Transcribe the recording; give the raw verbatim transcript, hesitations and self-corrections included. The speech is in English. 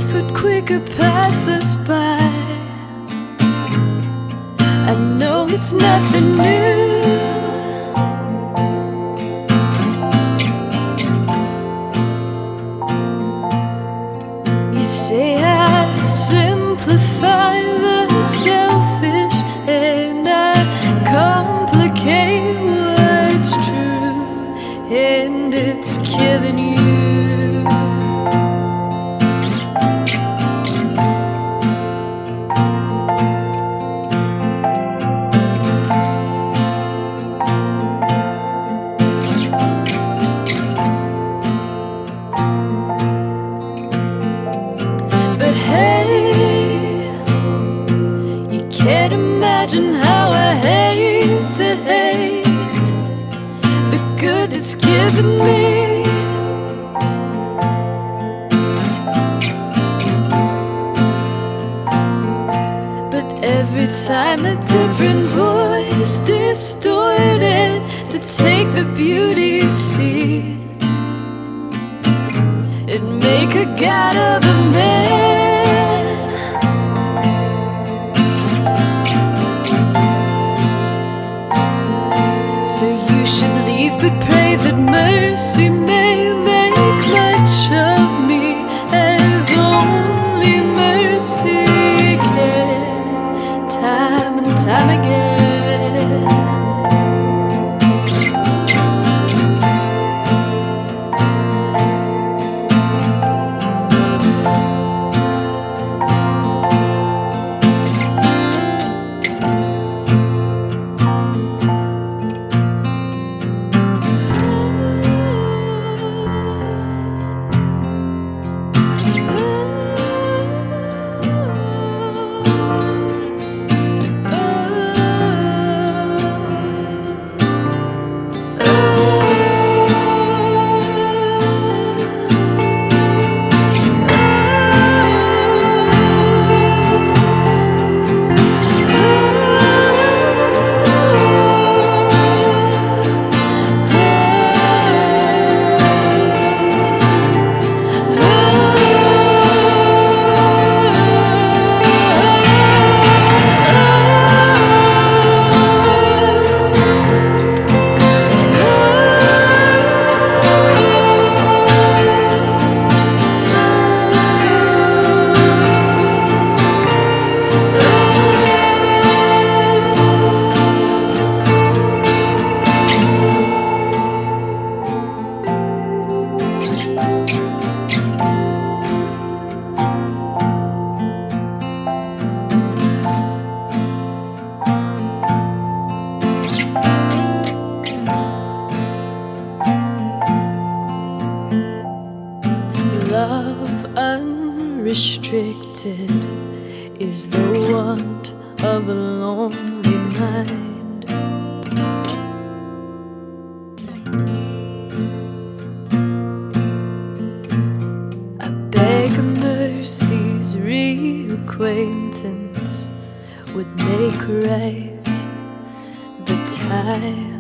days would quicker pass us by. I know it's nothing new. You say I simplify the selfish and I complicate what's true, and it's killing you. Can't imagine how I hate to hate the good it's given me. But every time a different voice distorted to take the beauty you see, it'd make a god of a man. So you should leave, but pray that mercy may make much of me, as only mercy can, time and time again. Love unrestricted is the want of a lonely mind. I beg a mercy's reacquaintance would make right the time.